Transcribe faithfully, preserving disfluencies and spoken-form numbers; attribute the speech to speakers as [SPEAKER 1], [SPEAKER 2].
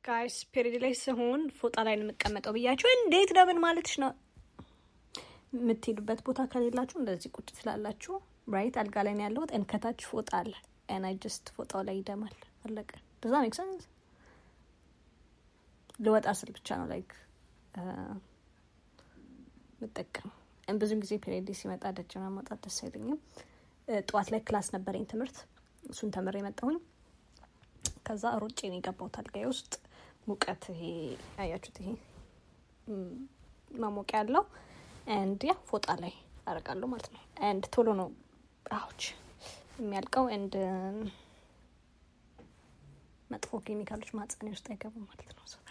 [SPEAKER 1] ጋይስ ፔሪድ ላይ ሲሆን ፎጣ ላይ ነው የምቀመጠው ብያችሁ እንዴት ነው ምን ማለትሽ ነው? የምትሄዱበት ቦታ ከሌላችሁ እንደዚህ ቁጭ ትላላችሁ። ራይት አልጋ ላይ ነው ያለሁት እንከታች ፎጣ አለ and I just ፎጣው ላይ ይደማል አለቀ። does that make sense? ልወጣ ስል ብቻ ነው ላይክ መጠቀም and ብዙ ጊዜ ፔሪድ ሲመጣ ደጅና መውጣት ደስ አይለኝም። ጠዋት ላይ ክላስ ነበረኝ ትምህርት እሱን ተምሬ መጣሁኝ። ከዛ ሮጬ ነው የገባሁት አልጋዬ ውስጥ ሙቀት ይሄ አያችሁት ይሄ ማሞቂያ ያለው and ያ ፎጣ ላይ አረጋለሁ ማለት ነው and ቶሎ ነው አውች የሚያልቀው and መጥፎ ኬሚካሎች ማጽኔ ውስጥ አይገቡም ማለት ነው።